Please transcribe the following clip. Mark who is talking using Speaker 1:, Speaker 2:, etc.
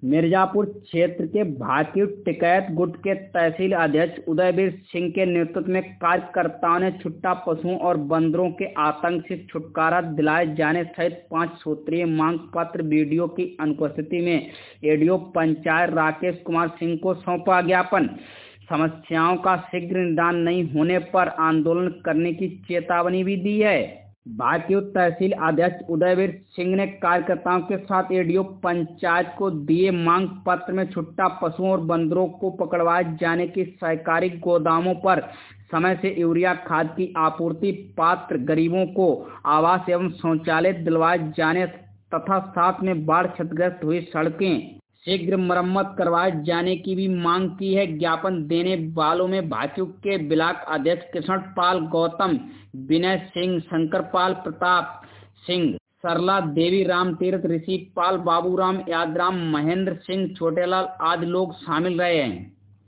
Speaker 1: मिर्जापुर क्षेत्र के भाकियू टिकैत गुट के तहसील अध्यक्ष उदयवीर सिंह के नेतृत्व में कार्यकर्ताओं ने छुट्टा पशुओं और बंदरों के आतंक से छुटकारा दिलाए जाने सहित 5 सूत्रीय मांग पत्र वीडियो की अनुपस्थिति में एडीओ पंचायत राकेश कुमार सिंह को सौंपा। ज्ञापन समस्याओं का शीघ्र निदान नहीं होने पर आंदोलन करने की चेतावनी भी दी है। भाकियू तहसील अध्यक्ष उदयवीर सिंह ने कार्यकर्ताओं के साथ एडीओ पंचायत को दिए मांग पत्र में छुट्टा पशुओं और बंदरों को पकड़वाए जाने की सहकारी गोदामों पर समय से यूरिया खाद की आपूर्ति, पात्र गरीबों को आवास एवं शौचालय दिलवाए जाने तथा साथ में बाढ़ क्षतिग्रस्त हुई सड़कें शीघ्र मरम्मत करवाए जाने की भी मांग की है। ज्ञापन देने वालों में भाकियू के ब्लॉक अध्यक्ष कृष्ण पाल गौतम, विनय सिंह, शंकर पाल, प्रताप सिंह, सरला देवी, राम तीर्थ, ऋषि पाल, बाबूराम, यादराम, महेंद्र सिंह, छोटेलाल आदि लोग शामिल रहे हैं।